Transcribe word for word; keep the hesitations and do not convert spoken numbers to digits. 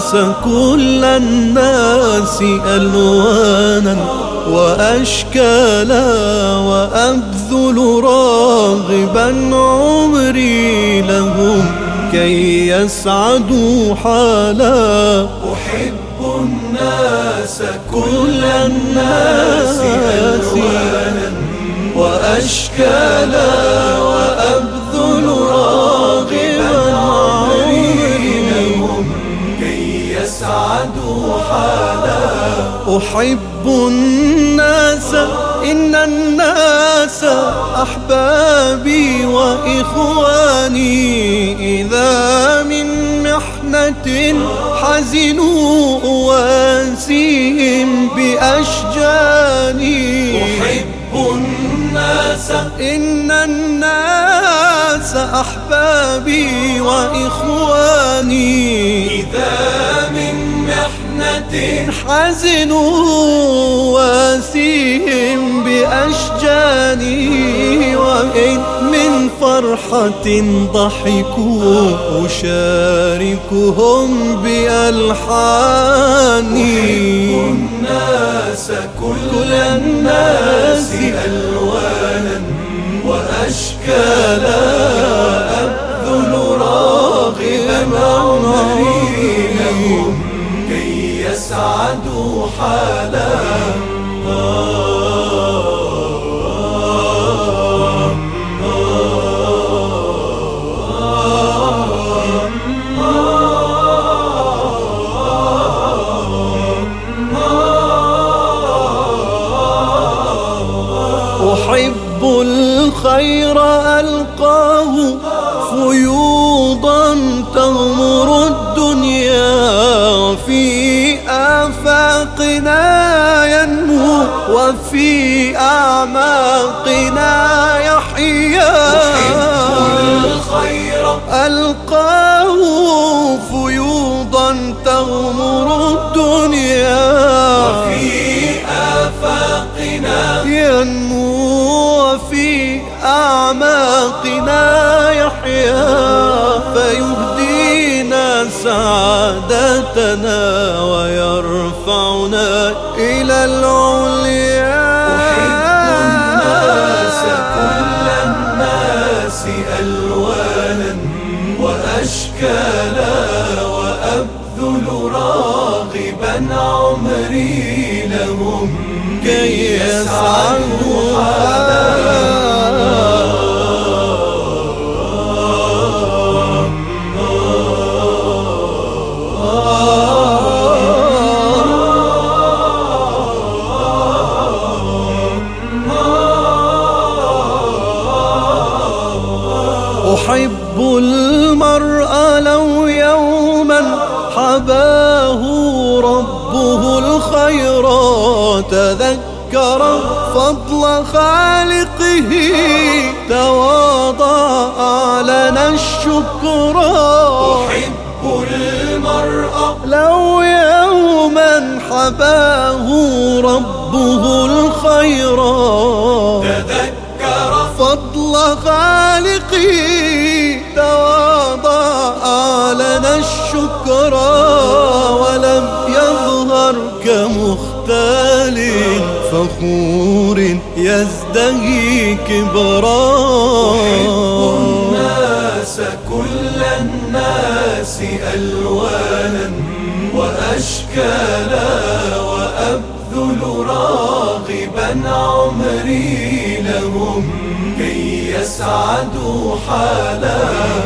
الناس كل الناس ألوانا وأشكالا وأبذل راغبا عمري لهم كي يسعدوا حالا. أحب الناس كل الناس ألوانا وأشكالا وأبذل راغبا عمري لهم كي يسعدوا حالا. أحب الناس إن الناس أحبابي وإخواني إذا من محنة حزنوا أواسيهم بأشجاني. أحب الناس إن الناس أحبابي وإخواني إذا من محنة حزنوا واسيهم بأشجاني وإن من فرحة ضحكوا أشاركهم بألحاني. أحب الناس كل الناس ألوانا وأشكالا أبذل راغبا عمري لهم كي يسعدوا حالا. أحب الخير ألقاه فيوضا تغمر الدنيا وفي آفاقنا ينمو وفي أعماقنا يحيا. أحب الخير ألقاه فيوضا تغمر الدنيا وفي آفاقنا ينمو وفي أعماقنا يحيا فيهدينا سعادتنا ويرفعنا إلى العليا. أحب الناس كل الناس ألوانا وأشكالا وأبذل راغبا عمري لهم كي يسعدوا حالا. أحب المرء لو يوما حباه ربه الخيرات تذكر فضل خالقه تواضع أعلن الشكرا. أحب المرء لو يوما حباه ربه الخيرات تذكر فضل خالقه تواضع أعلن الشكرا ولم يظهر كمختال فخور يزدهي كبرا. أحب الناس كل الناس ألوانا وأشكالا وأبذل راغبا عمري لهم كي يسعدوا حالا.